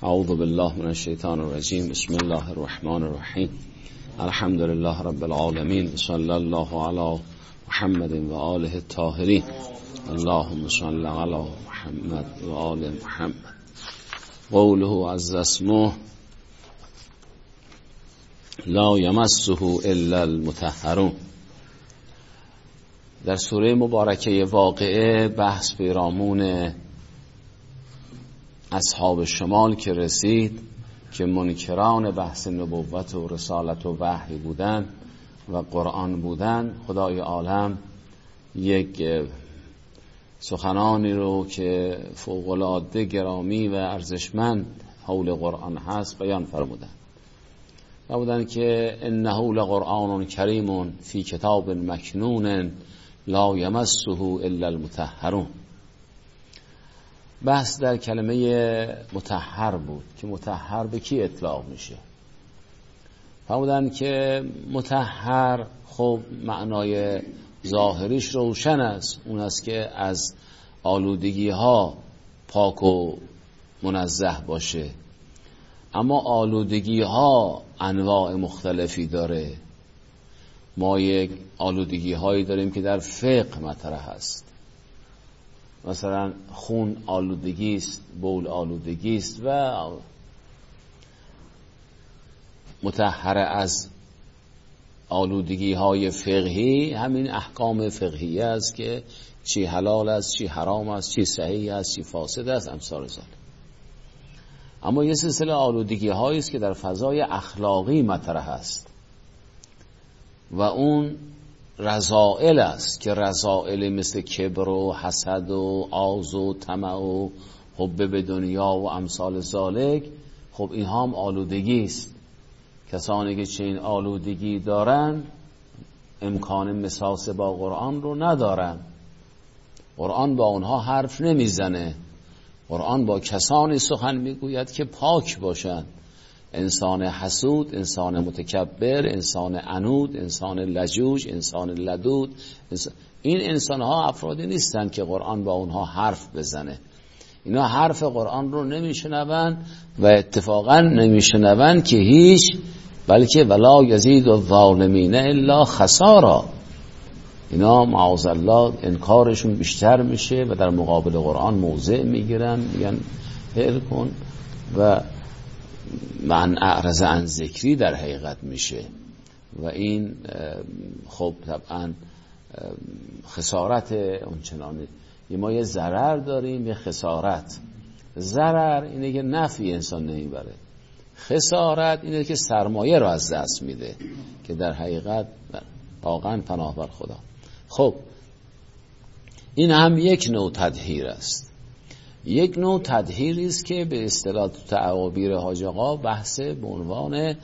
اعوذ بالله من الشیطان الرجیم. بسم الله الرحمن الرحیم. الحمد لله رب العالمین. صلی الله علی محمد و آله الطاهرین. اللهم صل علی محمد و آل محمد. قوله عز اسمه لا یمسه الا المطهرون. در سوره مبارکه واقعه بحث پیرامون اصحاب شمال که رسید که منکران بحث نبوت و رسالت و وحی بودن و قرآن بودن، خدای عالم یک سخنانی رو که فوق‌العاده گرامی و ارزشمند حول قرآن هست بیان فرمودن که انه لقرآن کریم فی کتاب مکنون لا یمسه الا المطهرون. بحث در کلمه مطهر بود که مطهر به کی اطلاق میشه. فرمودن که مطهر خب معنای ظاهریش روشن است، اون است که از آلودگی ها پاک و منزه باشه، اما آلودگی ها انواع مختلفی داره. ما یک آلودگی هایی داریم که در فقه مطرح است، مثلا خون آلودگی است، بول آلودگی است و مطهر از آلودگی های فقهی همین احکام فقهی است که چی حلال است، چی حرام است، چی صحیح است، چی فاسد است، امثال ذلک. اما یه سلسله آلودگی هایی است که در فضای اخلاقی مطرح است و اون رذائل است که رذائل مثل کبر و حسد و آز و طمع و حب به دنیا و امثال ذالک، خب این هم آلودگی است. کسانی که چنین آلودگی دارن امکان مساس با قرآن رو ندارن. قرآن با اونها حرف نمیزنه. قرآن با کسانی سخن میگوید که پاک باشند. انسان حسود، انسان متکبر، انسان عنود، انسان لجوج، انسان لدود، این انسان ها افرادی نیستند که قرآن با اونها حرف بزنه. اینا حرف قرآن رو نمیشنون و اتفاقا نمیشنون که هیچ، بلکه ولا یزید الظالمین الا خسارا. اینا معاذ الله انکارشون بیشتر میشه و در مقابل قرآن موضع میگیرن، میگن هل کن و من اعرض عن ذکری در حقیقت میشه و این خب طبعا خسارت اونچنانی. ما یه ضرر داریم، یه خسارت. ضرر اینه که نفعی انسان نمیبره، خسارت اینه که سرمایه رو از دست میده که در حقیقت واقعا پناه بر خدا. خب این هم یک نوع تدهیر است. یک نوع تدهیری است که به اصطلاح تعابیر حاج آقا بحث به عنوان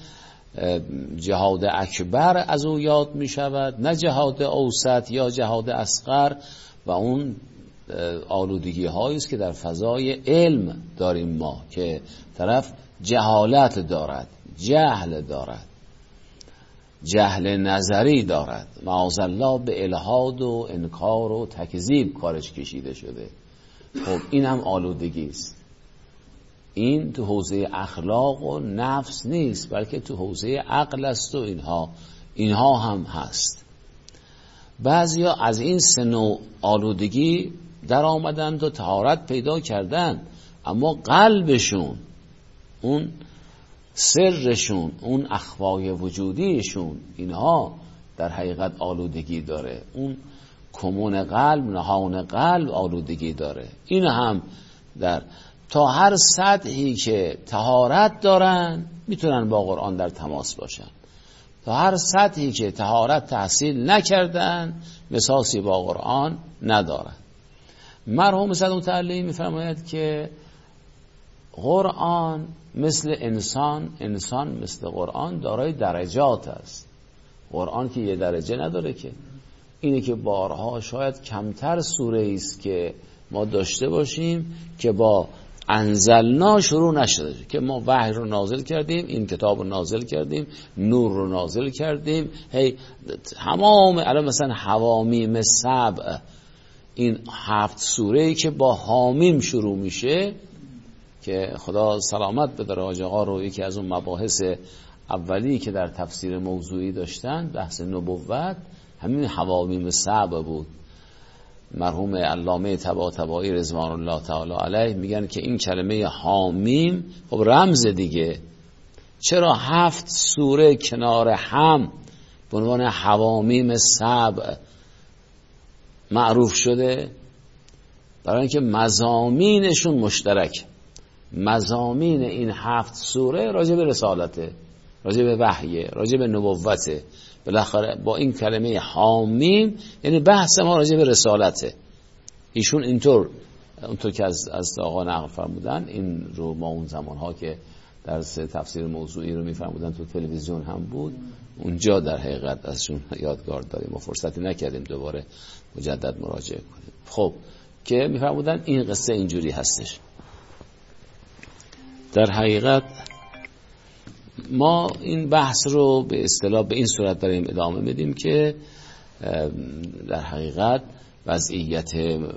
جهاد اکبر از او یاد می شود، نه جهاد اوسط یا جهاد اصغر. و اون آلودگی هایی است که در فضای علم داریم ما که طرف جهالت دارد، جهل دارد، جهل نظری دارد، معاذ الله به الحاد و انکار و تکذیب کارش کشیده شده. خب این هم آلودگی است. این تو حوزه اخلاق و نفس نیست، بلکه تو حوزه عقل است و اینها هم هست. بعضیا از این سه نوع آلودگی در آمدند و طهارت پیدا کردند، اما قلبشون، اون سرشون، اون اخفای وجودیشون، اینها در حقیقت آلودگی داره. اون کمون قلب، نهان قلب آلودگی داره. این هم در تا هر سطحی که طهارت دارن میتونن با قرآن در تماس باشن. تا هر سطحی که طهارت تحصیل نکردن مساسی با قرآن ندارن. مرحوم صدر متعلی میفرماید که قرآن مثل انسان مثل قرآن دارای درجات است. قرآن که یه درجه نداره که. اینه که بارها شاید کمتر سوره است که ما داشته باشیم که با انزلنا شروع نشده، که ما وحی رو نازل کردیم، این کتاب رو نازل کردیم، نور رو نازل کردیم، هی تمام الان مثلا حوامیم سبع، این 7 سوره‌ای که با حامیم شروع میشه، که خدا سلامت بده حاج آقا رو، یکی از اون مباحث اولی که در تفسیر موضوعی داشتن بحث نبوت همین حوامیم سبع بود. مرحوم علامه طباطبایی رضوان الله تعالی علیه میگن که این کلمه حامیم خب رمز دیگه. چرا 7 سوره کنار هم به عنوان حوامیم سبع معروف شده؟ برای اینکه مضامینشون مشترک. مضامین این 7 سوره راجع به رسالته، راجع به وحیه، راجع به نبوته. بالاخره با این کلمه حامیم یعنی بحث ما راجع به رسالته. ایشون اونطور که از آقا نقل فرمودن، این رو ما اون زمانها که درس تفسیر موضوعی رو میفرمودن تو تلویزیون هم بود، اونجا در حقیقت ازشون یادگار داریم و فرصتی نکردیم دوباره مجدد مراجعه کنیم. خب که میفرمودن این قصه اینجوری هستش. در حقیقت ما این بحث رو به اصطلاح به این صورت داریم ادامه میدیم که در حقیقت وضعیت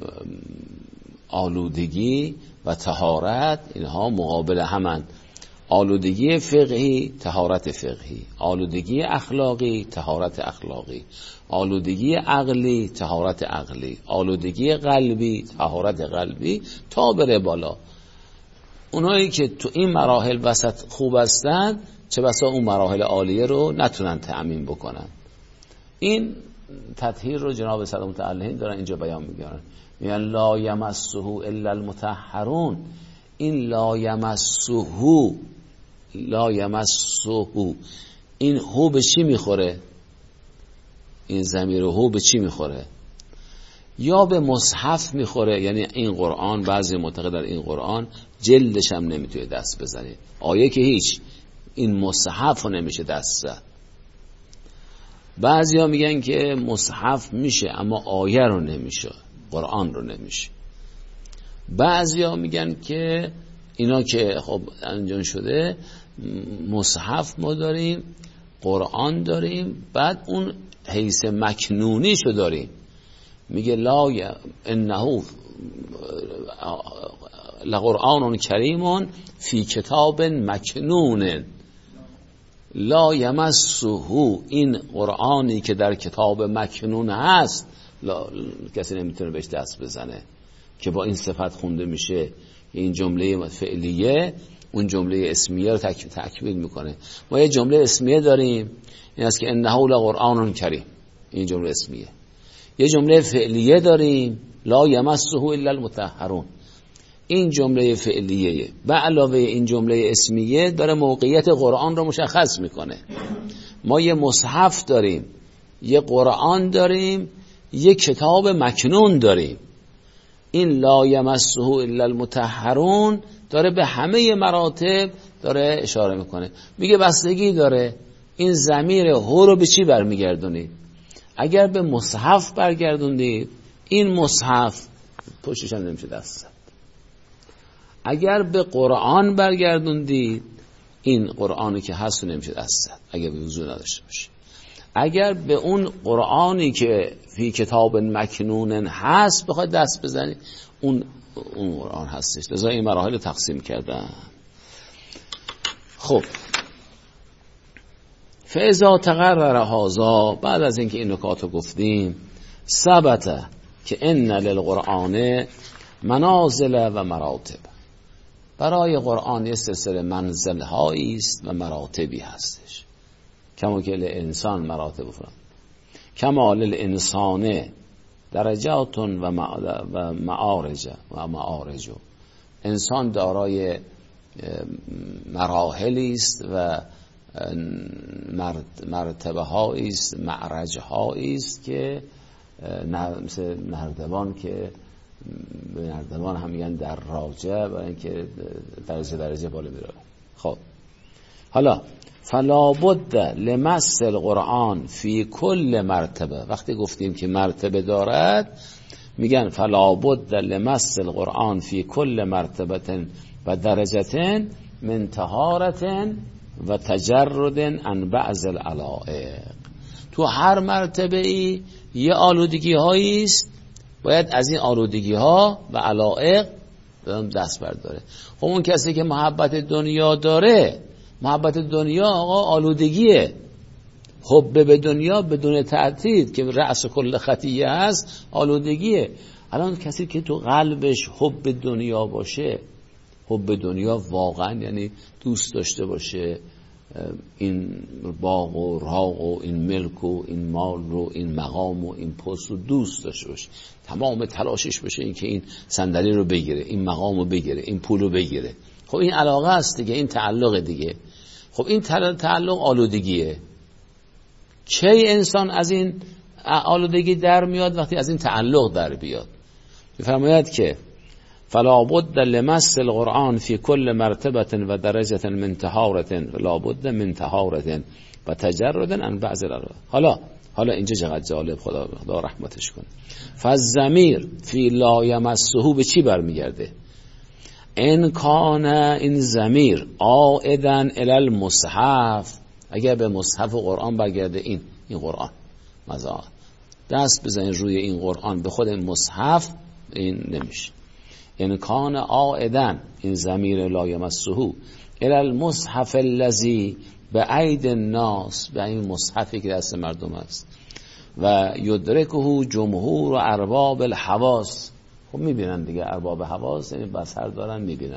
آلودگی و طهارت اینها مقابل همن. آلودگی فقهی، طهارت فقهی، آلودگی اخلاقی، طهارت اخلاقی، آلودگی عقلی، طهارت عقلی، آلودگی قلبی، طهارت قلبی، تا بره بالا. اونایی که تو این مراحل وسط خوب هستن چه بسا اون مراحل عالیه رو نتونن تأمین بکنن. این تطهیر رو جناب سلام متعلهین دارن اینجا بیان میگن، میگن لا یمسه الا المطهرون. این لا یمسه، لا یمسه، این هو به چی میخوره؟ این ضمیر هو به چی میخوره؟ یا به مصحف میخوره، یعنی این قرآن، بعضی معتقدن این قرآن جلدش هم نمیتونه دست بزنه، آیه که هیچ، این مصحف رو نمیشه دست زد. بعضی ها میگن که مصحف میشه اما آیه رو نمیشه، قرآن رو نمیشه. بعضی ها میگن که اینا که خب انجام شده، مصحف ما داریم، قرآن داریم، بعد اون حیث مکنونی شو داریم. میگه لا انه لقرآن کریم فی کتاب مکنون لا یمسه، این قرآنی که در کتاب مکنون هست کسی نمیتونه بهش دست بزنه، که با این صفت خونده میشه. این جمله فعلیه اون جمله اسمیه رو تکمیل میکنه. ما یه جمله اسمیه داریم، این است که انه لقرآن کریم، این جمله اسمیه. یه جمله فعلیه داریم، لا یمسه الا المطهرون، این جمله فعلیه به علاوه این جمله اسمیه داره موقعیت قرآن رو مشخص میکنه. ما یه مصحف داریم، یه قرآن داریم، یه کتاب مکنون داریم. این لا یمسه الا المطهرون داره به همه مراتب داره اشاره میکنه. میگه بستگی داره این ضمیر هو رو به چی برمیگردونید. اگر به مصحف برگردوندید، این مصحف پشتش هم نمیشه دست زد. اگر به قرآن برگردوندید، این قرآنی که هست نمیشه دست زد اگر به وضو نداشته باشه. اگر به اون قرآنی که فی کتاب مکنون هست بخواید دست بزنید، اون قرآن هستش. لذا این مراحل تقسیم کردن. خب فاذا تقرر هذا، بعد از اینکه این نکات رو گفتیم، ثبت که ان للقرآن منازل و مراتب، برای قرآن یه سلسله منزل هایی است و مراتبی هستش. کما که للانسان مراتب فرام، کما للانسان درجات و معارج. انسان دارای مراحلی است و مرتبه هایی است، معرج هایی است که مثل نردبان، که به نردبان هم میگن در راجع، برای اینکه درجه بالا میره. خب حالا فلا بد لمس القرآن فی کل مرتبه، وقتی گفتیم که مرتبه دارد، میگن فلا بد لمس القرآن فی کل مرتبه و درجه من طهارة و تجرد عن بعض العلائق. تو هر مرتبه ای یه آلودگی هایی است، باید از این آلودگی ها و علائق دست برداره. خب اون کسی که محبت دنیا داره، محبت دنیا آقا آلودگیه، حب به دنیا بدون تعدید که رأس کل خطیه هست آلودگیه. الان کسی که تو قلبش حب دنیا باشه، حب دنیا واقعا یعنی دوست داشته باشه این باغ و راغ و این ملک و این مال رو، این مقام و این پست رو دوست داشته باشه، تمام تلاشش بشه این که این صندلی رو بگیره، این مقام رو بگیره، این پول رو بگیره. خب این علاقه است دیگه، این تعلق دیگه. خب این تعلق آلودگیه. چه انسان از این آلودگی در میاد؟ وقتی از این تعلق در بیاد. میفرماید که فلا بد لمس القرآن فی کل مرتبه و درجه من طهارة لا بد من طهارة و تجرد عن بعض الارواح. حالا اینجا چقدر جالب، خدا رحمتش کنه. فالضمیر فی لا یمسه به چی برمیگرده؟ ان کان این ضمیر عائدا الی المصحف، اگر به مصحف و قرآن برگرده، این قرآن مزاد دست بزنید روی این قرآن، به خود مصحف، این نمیشه. ان کان عائدا، این ضمیر لا یمسه الی المصحف الذی بعید الناس، به این مصحفی که دست مردم است، و یدرکه جمهور و ارباب الحواس. خب میبینن دیگه، ارباب حواس یعنی بصر دارن میبینن.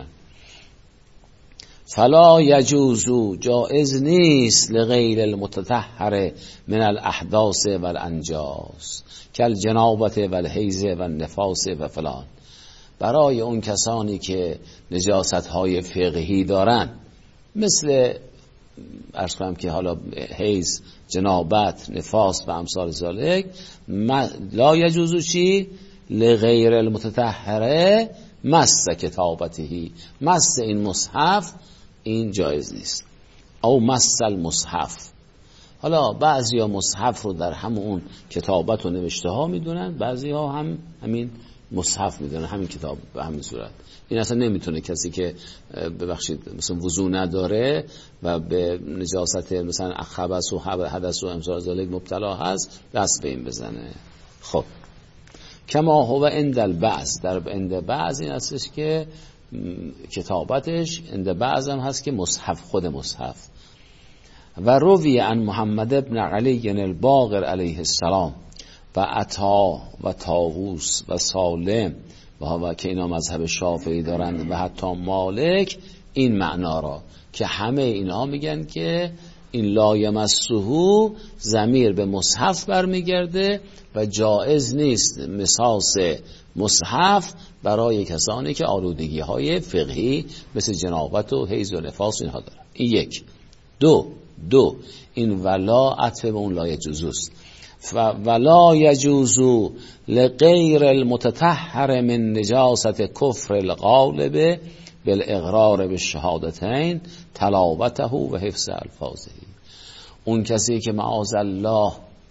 فلا یجوز، جائز نیست، لغیر المتطهر من الاحداث والانجاس کالجنابت والحیض والنفاس و فلان، برای اون کسانی که نجاست های فقهی دارن، مثل عرض کنم که حالا حیض، جنابت، نفاس و امثال ذالک، لا یجوزو چی؟ لغیر المتطهره مس کتابته، مس این مصحف این جایز نیست. او مس المصحف. حالا بعضی ها مصحف رو در همون کتابت و نوشته ها میدونن، بعضی ها هم همین مصحف میدونن، همین کتاب به همین صورت. این اصلا نمیتونه کسی که ببخشید مثلا وضو نداره و به نجاست مثلا خبث و حدث و امثال ذالک مبتلا هست دست به این بزنه. خب کما هو عند البعض، در عند بعض این هستش که کتابتش، عند بعض هم هست که مصحف، خود مصحف. و روی عن محمد ابن علی الباقر علیه السلام و عطا و طاووس و سالم و که اینا مذهب شافعی دارند و حتی مالک، این معنا را که همه اینا میگن که این لا یمسه ضمیر به مصحف برمیگرده و جائز نیست مساس مصحف برای کسانی که آلودگی های فقهی مثل جنابت و حیض و نفاس اینها دارن. این یک. دو این ولا عطف به اون لا یجوزوست. ولا یجوزو لغیر المتطهر من نجاست کفر الغالب بالاقرار بالشهادتین تلاوته و حفظ الفاظه. اون کسی که معاذ الله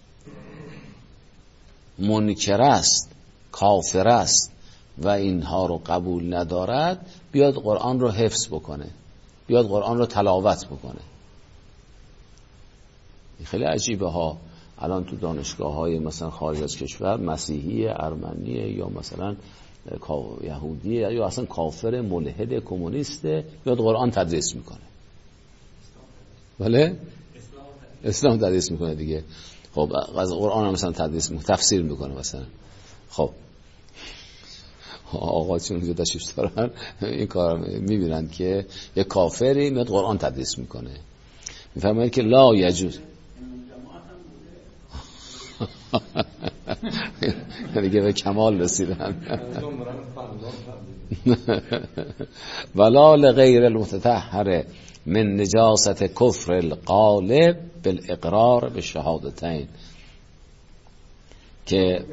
منکر است، کافر است و اینها رو قبول ندارد، بیاد قرآن رو حفظ بکنه، بیاد قرآن رو تلاوت بکنه. خیلی عجیبه ها. الان تو دانشگاه های مثلا خارج از کشور، مسیحی، ارمنی یا مثلا یهودی یا اصلا کافر ملحد کمونیسته، بیاد قرآن تدریس میکنه. بله؟ اسلام تدریس میکنه دیگه. خب از قرآن هم مثلا تدریس میکنه، تفسیر میکنه مثلا. خب آقا چون اونجا تشریف دارن این کار میبینن که یه کافری میاد قرآن تدریس میکنه. میفرماید که لا یجوز دیگه به کمال رسیدن. ولا لغیر المتطهر من نجاست کفر الغالب بالاقرار بالشهادتین، که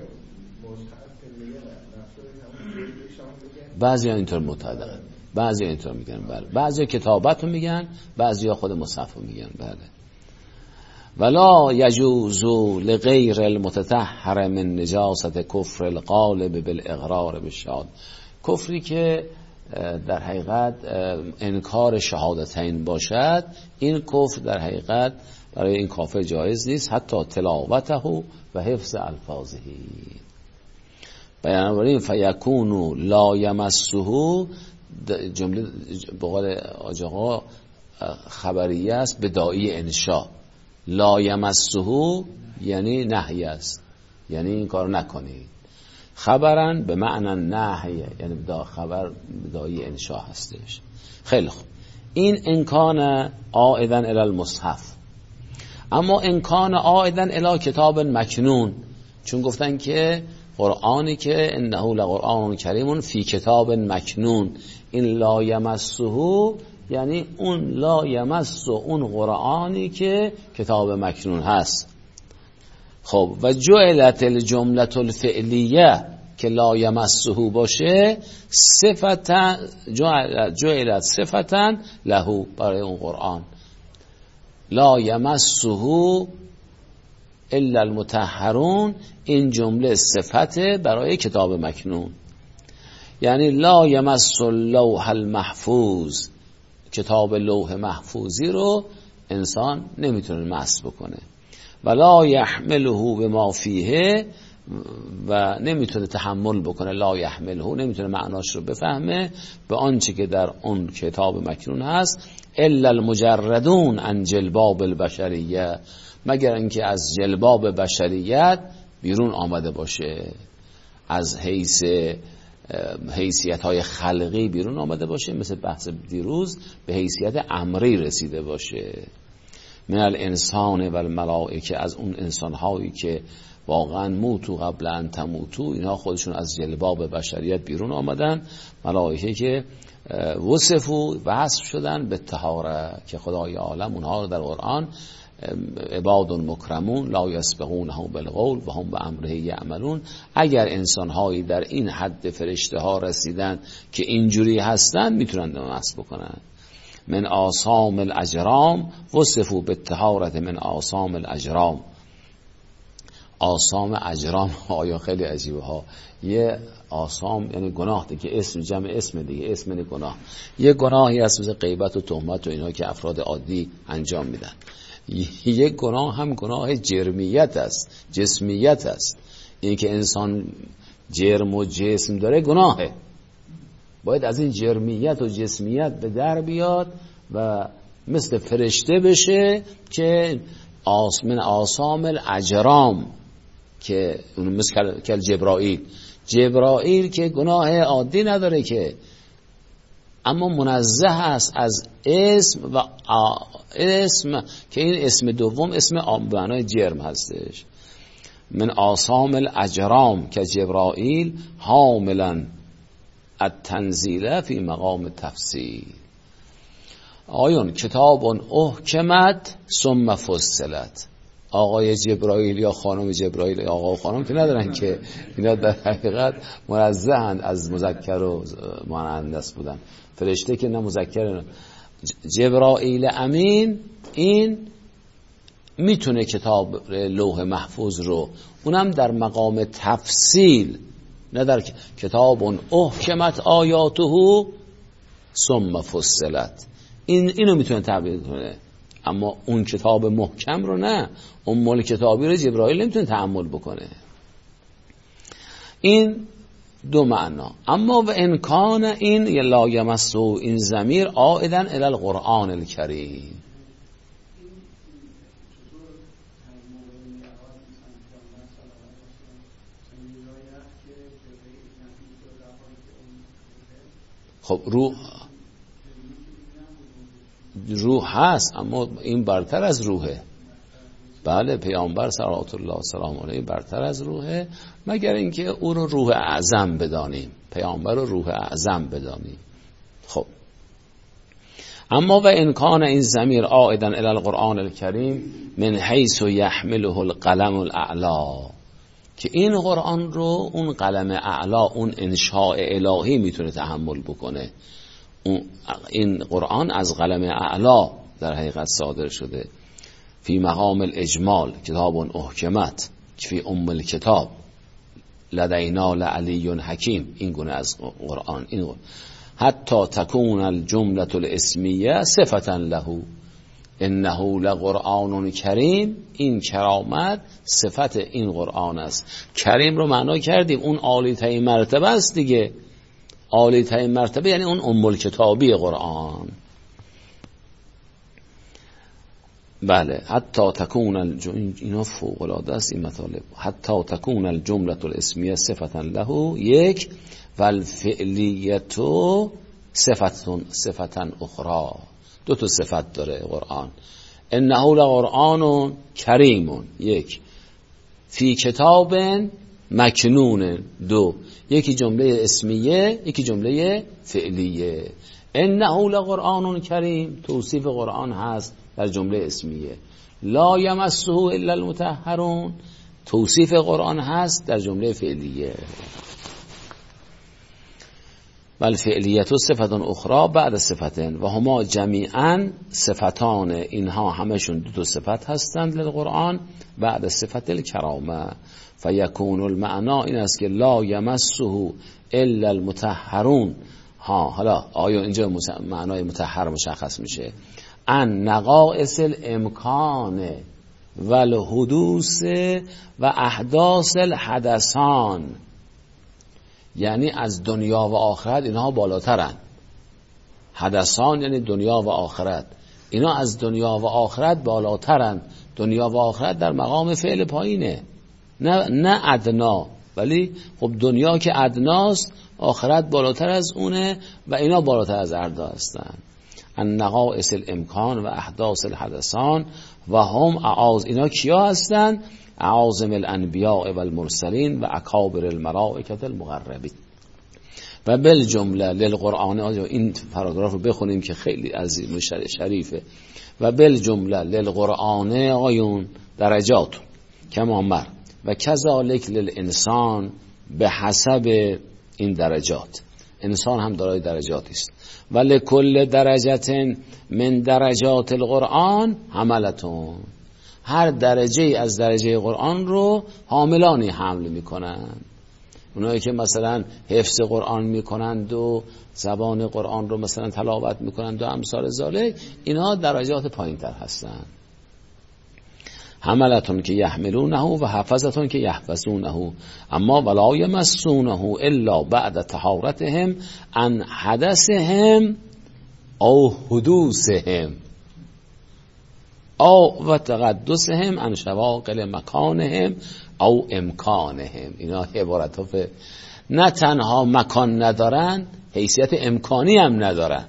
بعضی ها اینطور معتقدن، بعضی ها اینطور میگن، بله. بعضی ها کتابت رو میگن، بعضی ها خود مصحف رو میگن، بله. ولا یجوز لغیر المتطهر من نجاست کفر الغالب بالاقرار بالشهادة، کفری که در حقیقت انکار شهادتین باشد، این کفر در حقیقت برای این کافر جایز نیست، حتی تلاوته و حفظ الفاظه. بنابراین فیکونو لا یمسه، جمله به قول حاج آقا خبریه است به داعی انشاء. لا یمسه یعنی نهی است، یعنی این کار نکنید. خبرن به معنی نهی، یعنی خبر به داعی انشاء هستش. خیلی خوب، این انکان عائدا الی المصحف. اما انکان عائدا الی کتاب مکنون، چون گفتن که قرآنی که انه لقرآن کریم فی کتاب مکنون، این لا یمسه یعنی اون لا یمس اون قرآنی که کتاب مکنون هست. خب و جعلت الجمله الفعلیه که لا یمسه باشه صفتا، جعلت صفتا له برای اون قرآن. لا یمسه الا المطهرون، این جمله صفته برای کتاب مکنون. یعنی لا یمس اللوح المحفوظ، کتاب لوح محفوظی رو انسان نمیتونه مس بکنه. ولا یحمله بما فیه، و نمیتونه تحمل بکنه. لا یحمله نمیتونه معناش رو بفهمه به آنچه که در اون کتاب مکنون هست. الا المجردون عن جلباب البشریه، مگر اینکه از جلباب بشریت بیرون آمده باشه، از حیثیت‌های خلقی بیرون آمده باشه، مثل بحث دیروز به حیثیت امری رسیده باشه. من الانسان و الملائکه، از اون انسان‌هایی که واقعا موتو قبل ان تموتو، اینها خودشون از جلباب بشریت بیرون آمدن. ملائکه که وصف شدن به طهاره، که خدای عالم اونها رو در قرآن عباد مکرمون لا یسبقونه بالقول و هم بامره یعملون. اگر انسان‌هایی در این حد فرشته ها رسیدن که اینجوری هستن، میتونن نماز بکنن. من آثام الاجرام وصفوا بالطهارة من آثام الاجرام. آثام اجرام آیا خیلی عجیبه ها. یه آثام یعنی گناه دیگه، اسم جمع اسم دیگه، اسم یعنی گناه. یه گناهی هست مثل غیبت و تهمت و اینا که افراد عادی انجام میدن. یک گناه هم گناه جرمیت است، جسمیت است. این که انسان جرم و جسم داره گناهه، باید از این جرمیت و جسمیت به در بیاد و مثل فرشته بشه که من آثام الاجرام، که اون مثل جبرائیل که گناه عادی نداره که، اما منزه است از اسم و اسم که این اسم دوم اسم معنای جرم هستش. من آثام الاجرام که جبرائیل حاملا التنزیل فی مقام تفصیل. آیون کتاب احکمت ثم فصلت. آقای جبرائیل یا خانم جبرائیل، آقا و خانم که ندارن که، اینا در حقیقت منزهند از مذکر و مؤنث بودن. فرشته که نه مذکر. جبرائیل امین این میتونه کتاب لوح محفوظ رو، اونم در مقام تفصیل، نه در کتاب احکمت آیاته ثم فصلت. اینو میتونه تعبیر کنه، اما اون کتاب محکم رو نه. اون مول کتابی رو جبرائیل نمیتونه تحمل بکنه. این دو معنا. اما و انکان این لا یمسه، این ضمیر عائدا الی القرآن الکریم. خب روح هست، اما این برتر از روحه. بله، پیامبر صلوات الله سلام علیه برتر از روحه، مگر اینکه او رو روح اعظم بدانیم، پیامبر رو روح اعظم بدانیم. خب اما و انکان این ضمیر عائدا الی القرآن الکریم من حیث یحمله القلم الاعلی، که این قرآن رو اون قلم اعلا، اون انشاء الهی میتونه تحمل بکنه. این قرآن از قلم اعلا در حقیقت صادر شده. فی مقام الاجمال کتاب احکمت فی ام الکتاب لدینا لعلی حکیم. این گونه از قرآن، این حتی تکون الجمله الاسمیه صفتا له. انه لقرآن کریم، این کرامت صفت این قرآن است. کریم رو معنا کردیم اون عالی ترین مرتبه است دیگه. عالی ترین مرتبه یعنی اون ام الکتابی قرآن. بله، حتی تکون اینا فوق العاده است این مطالب. حتی تکون الجمله الاسمیه صفتا له یک و الفعلیت صفتا اخرى. دو تا صفت داره قرآن. انه لقرآن کریم یک، فی کتاب مکنون دو، یکی جمله اسمیه یکی جمله فعلیه. انه لقرآن کریم توصیف قرآن هست در جمله اسمیه. لا یمسه الا المطهرون توصیف قرآن هست در جمله فعلیه. بل فعلیت صفت اخرى بعد صفتن و هما جمیعا صفتان، اینها همشون دو تا صفت هستند للقرآن بعد صفت الکرامه. فیکون المعنا این است که لا یمسه الا المطهرون. حالا آیا اینجا معنای مطهر مشخص میشه؟ ان نقائص الامکان و الحدوث و احداث الحدثان، یعنی از دنیا و آخرت اینها بالاترن. حدثان یعنی دنیا و آخرت، اینا از دنیا و آخرت بالاترن. دنیا و آخرت در مقام فعل پایینه، نه ادنا، ولی خب دنیا که ادناست آخرت بالاتر از اونه و اینا بالاتر از اردا هستن. النقائص الامکان و احداث الحدثان و هم اینا کیا هستن؟ اعاظم الانبیاء و المرسلین و اکابر الملائکه المقربین. و بالجمله للقرآن، این پاراگراف رو بخونیم که خیلی عظیم و شریفه. و بالجمله للقرآن آیون درجات کما مر و کذالک للانسان به حسب این درجات. انسان هم دارای درجاتی است. و لکل درجت من درجات القرآن حملتون، هر درجه از درجه قرآن رو حاملانی حمل میکنن. اونایی که مثلا حفظ قرآن میکنند و زبان قرآن رو مثلا تلاوت میکنند و امثال ذالک، اینا درجات پایین تر هستن. حملتون که یحملونه و حفظتون که یحفظونه، اما ولا یمسونه الا بعد طهارتهم عن حدثهم او حدوثهم او و تقدسهم عن شواغل مکانهم او امکانهم. اینا عبارت ها نه تنها مکان ندارن، حیثیت امکانی هم ندارن.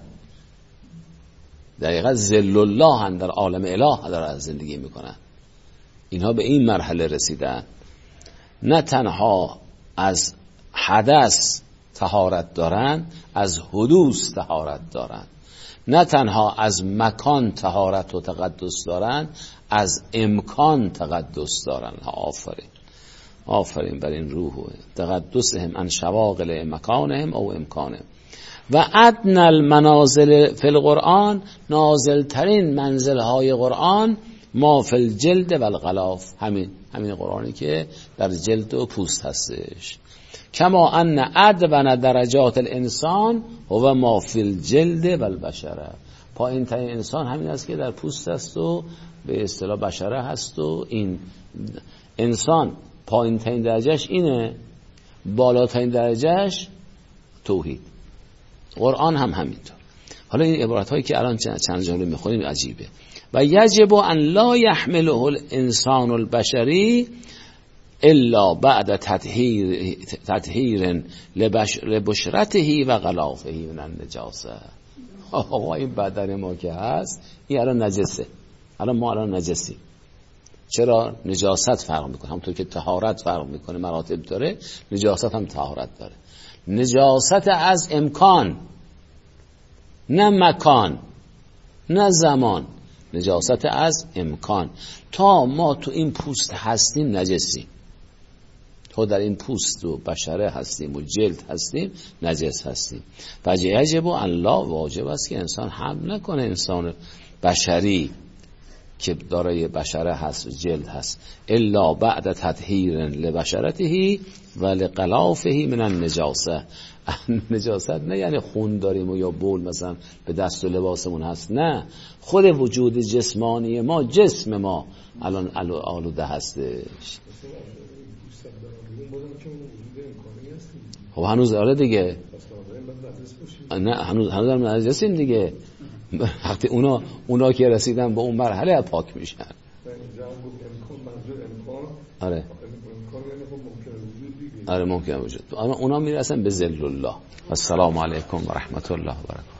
دقیقا ذل الله هم در عالم اله دارن زندگی میکنن. اینها به این مرحله رسیدن، نه تنها از حدث طهارت دارن، از حدوث طهارت دارن. نه تنها از مکان طهارت و تقدس دارن، از امکان تقدس دارن. آفرین، آفرین بر این روح. تقدسهم عن شواغل مکانهم او امکانهم. و ادنى المنازل فی القرآن، نازل ترین منزل های قرآن ما فی الجلد و الغلاف، همین قرآنی که در جلد و پوست هستش. کما ان ادون درجات الانسان هو ما فی الجلد و البشره، پایین ترین انسان همین است که در پوست است و به اصطلاح بشره هست. و این انسان پایین ترین درجهش اینه، بالاترین درجهش توحید. قرآن هم همینطور. حالا این عبارت هایی که الان چند جمله میخونیم عجیبه. و یجب ان لا یحمله الانسان البشری الا بعد تطهیر لبشرته و غلافه من النجاسه. آقا این بدن ما که هست این الان نجسه، ما الان نجسی. چرا؟ نجاست فرق میکنه، همونطور که طهارت فرق میکنه، مراتب داره، نجاست هم طهارت داره. نجاست از امکان، نه مکان نه زمان، نجاست از امکان. تا ما تو این پوست هستیم نجسیم، تا در این پوست و بشره هستیم و جلد هستیم نجس هستیم. فیجب ان لا، واجب است که انسان حمل نکنه، انسان بشری که دارای بشره هست و جلد هست، الا بعد تطهیر لبشرته و لغلافه من النجاسه. نجاست نه یعنی خون داریم و یا بول مثلا به دست و لباسمون هست، نه، خود وجود جسمانی ما، جسم ما الان آلوده هستش. خب هنوز آره دیگه، نه هنوز هم نجسیم دیگه. وقتی اونا که رسیدن به اون مرحله پاک میشن. آره آره ممکن وجود، اونا میرسن به ذل الله. السلام علیکم و رحمت الله و برکاته.